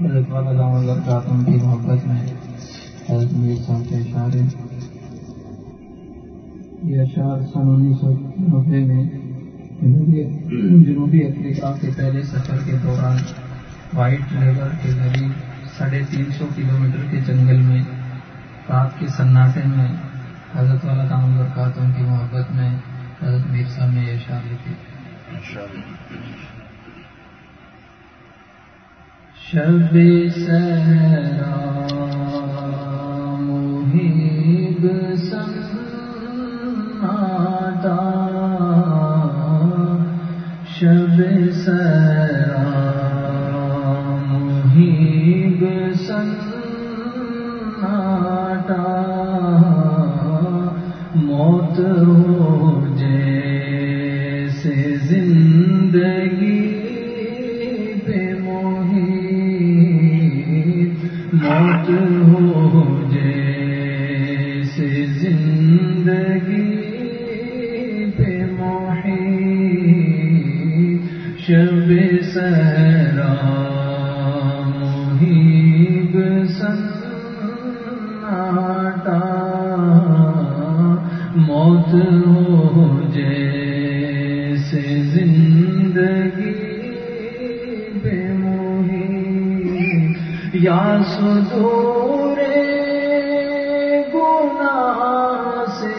حضرت والا دامہ برکاتہ کی محبت میں حضرت میر صاحب کے اشعار ہیں. یہ اشعار سن 1990 میں جنوبی افریقہ کے پہلے سفر کے دوران وائٹ لیبر کے قریب 350 کلومیٹر کے جنگل میں رات کے سناٹے میں حضرت والا دامہ برکاتہ کی محبت میں حضرت میر صاحب نے یہ اشعار لکھے. شب سحرا محب سناٹا، شب سحرا محب سناٹا، موت ہو جیسے زندگی موت ہو جیسے زندگی پہ محیط، شب سحرا محب سناٹا، موت ہو جیسے زندگی پہ محیط، یا صدور گناہ سے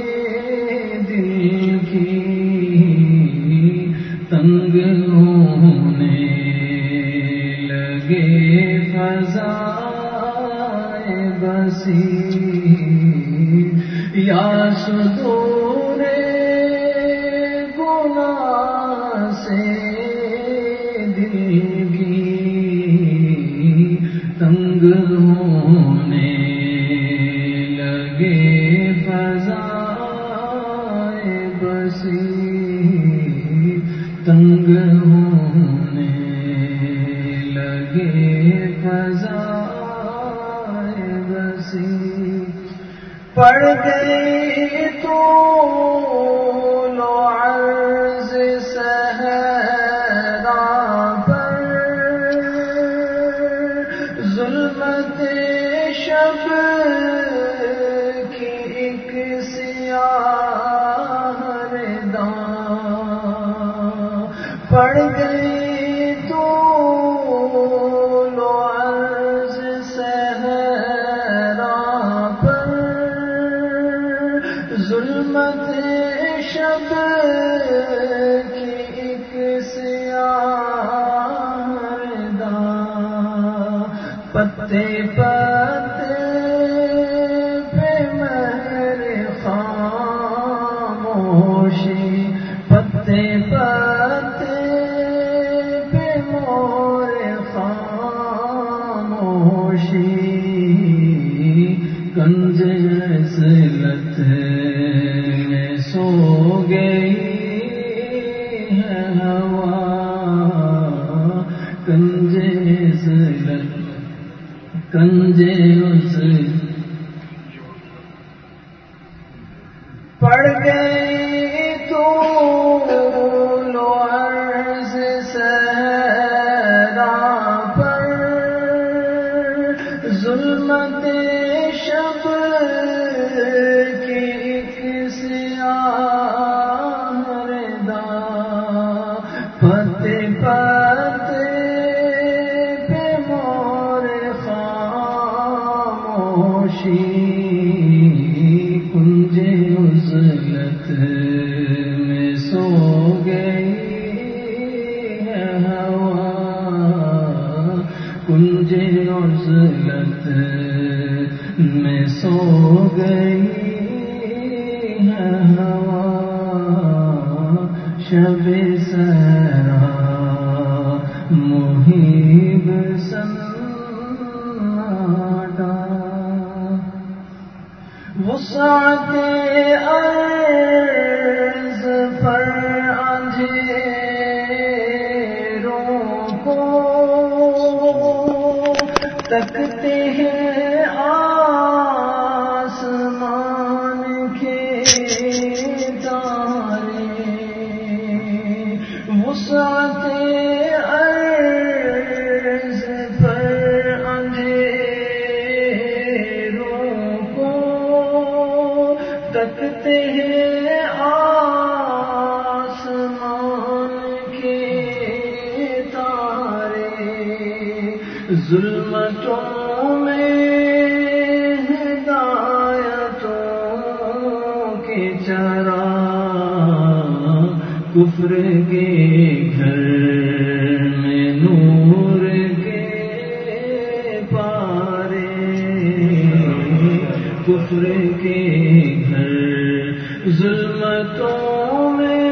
دل کی تنگ ہونے لگے فضائے بصیر، یا صدور گناہ سے دل کی تنگ ہونے لگے فضائے بصیر، تنگ ہونے لگے فضائے بصیر، پڑ گئی تو لو عرض صحرا پر، ظلمت شب کی ایک سیاہ رداء، پڑ گئی تو لو عرض صحرا پر، ظلمت شب کی ایک سیاہ رداء، پتے پتے پہ مہر خاموشی، پتے پتے پہ مہر خاموشی، کنج عزلت میں سو گئی ہے ہوا، کنج عزلت کنجے پڑ گئی تو لو عرض صحرا پر، ظلمت شب کی ایک سیاہ رداء، پتے پتے کنج عزلت میں سو گئی ہے ہوا، کنج عزلت میں سو گئی ہے ہوا، شب سحرا محب سناٹا، وسعت عرض پر اندھیروں کو تکتے ہیں آسمان کے تارے، وسعت عرض پر ظلمتوں میں ہدایتوں کے چراغ، کفر کے گھر میں نور کے پارے، کفر کے گھر ظلمتوں میں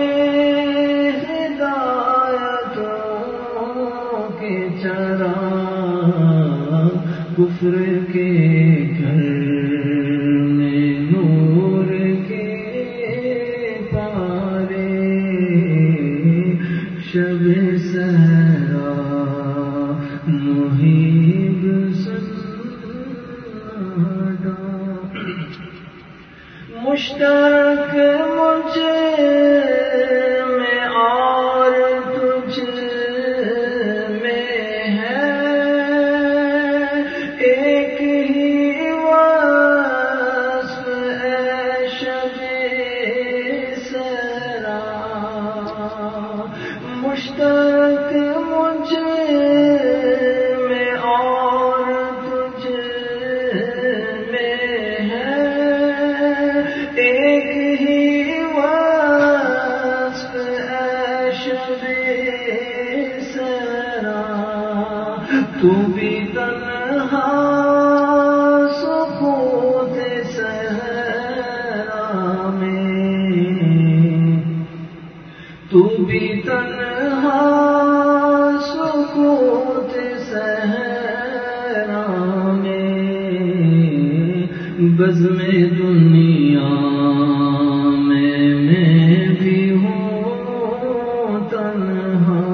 ہدایتوں کے چراغ، کفر کے گھر میں نور کے پارے، شب سحرا محیب سنادا، مشتاق مجھ میں اور تجھ میں ہے، ایک ہی وصف اے شب سحرا، مشتاق مجھ میں اور تجھ میں ہے، ایک ہی وصف اے شب سحرا، تو بھی تنہا سکوت صحرا میں، تو بھی تنہا سکوت صحرا میں، بزم دنیا میں بھی ہوں تنہا،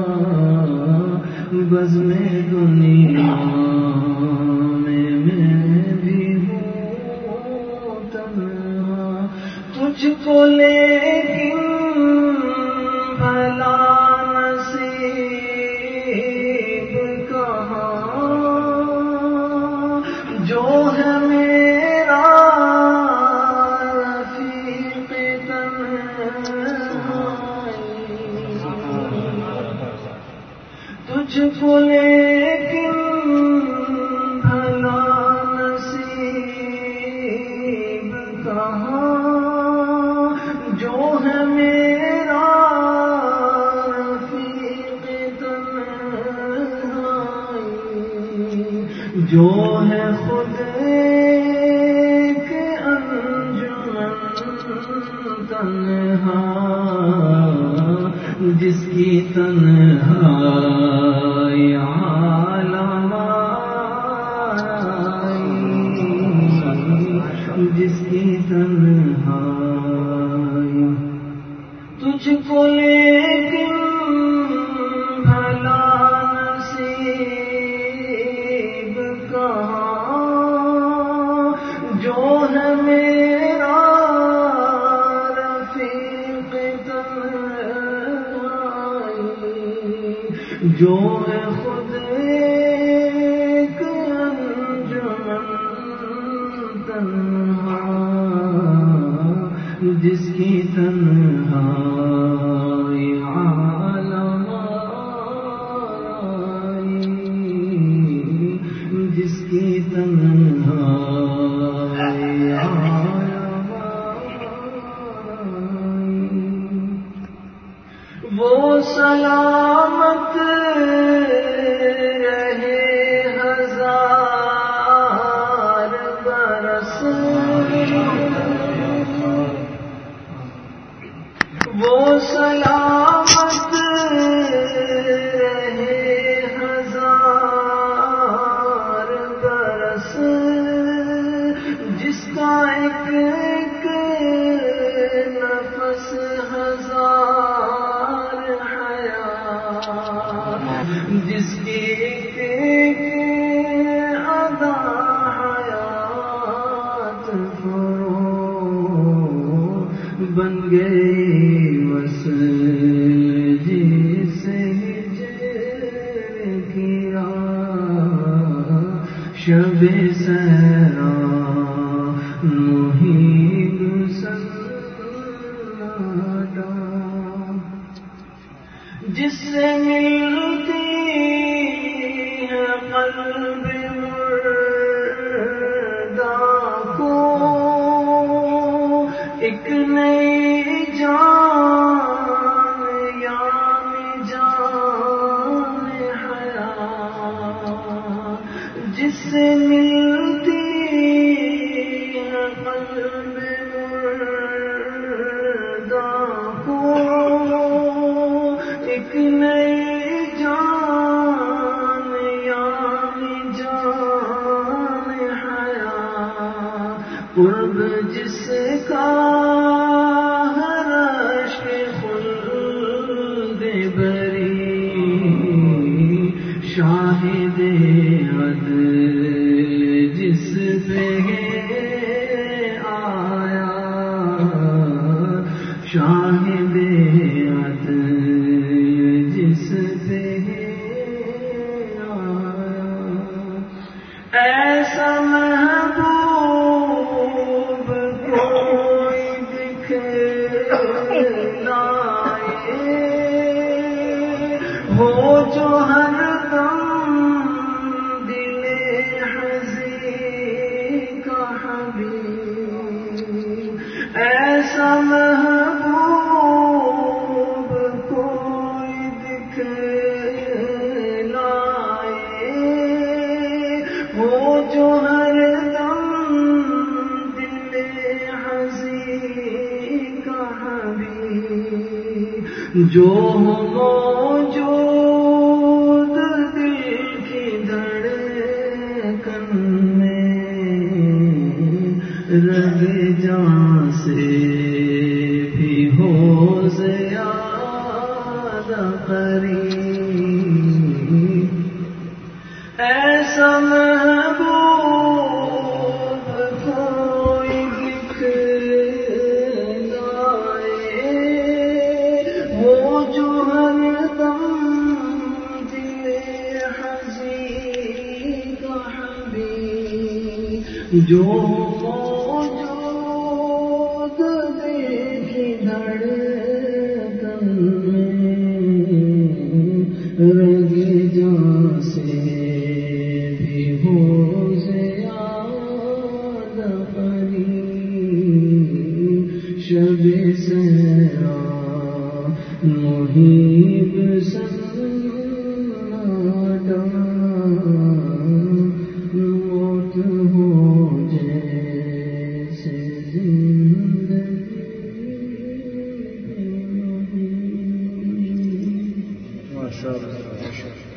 بزم دنیا میں بھی ہوں تنہا، تجھ کو لیکن بھلا نصیب کہاں، جو ہے میرا رفیق تنہائی، تجھ کو لیکن بھلا نصیب کہاں، جو ہے میرا رفیق تنہائی، جو ہے خود ایک انجمن تنہا، جس کی تنہائی عالم آئی، جس کی تنہائی، تجھ کو لیکن بھلا نصیب کہاں، جو ہے میرا رفیق تنہائی، جو ہے خود ایک انجمن تنہا، جس کی تنہائی عالم آئی، جس کی تنہائی عالم آئی، وہ سلامت رہے ہزار برس، وہ سلامت رہے ہزار برس، جس کا ایک ایک نفس ہزار حیات، جس کی ایک ایک ادا حیات فرو بن گئی، وصل جسے ہجر کیا، شب سحرا محیب سنادا، جس سے ملتی ہے قلب مردہ کو ایک نئی جان یعنی جان حیات جس سے ملتی ہے قلب مردہ کو ایک نئی جان یعنی جان حیات قرب جس کا ہر عشق خلد بری شاہد عدل جس پہ آیا شاہد عدل جس پہ آیا ایسا محبوب کوئی دکھلائے وہ جو ہر دم دل حزین کا حبیب ایسا محبوب کوئی دکھلائے وہ جو ہر دم دل حزین کا حبیب جو موجود دل کی دھڑکن میں رگ جان سے بھی ہو زیادہ قریب ایسا محبوب کوئی دکھلائے وہ جو ہر دم دل حزین کا حبیب جو موجود دل کی دھڑکن میں رگ جان سے بھی ہو زیادہ قریب شب سیرا محیب سناٹا موت ہو جیسے زندگی ماشاءاللہ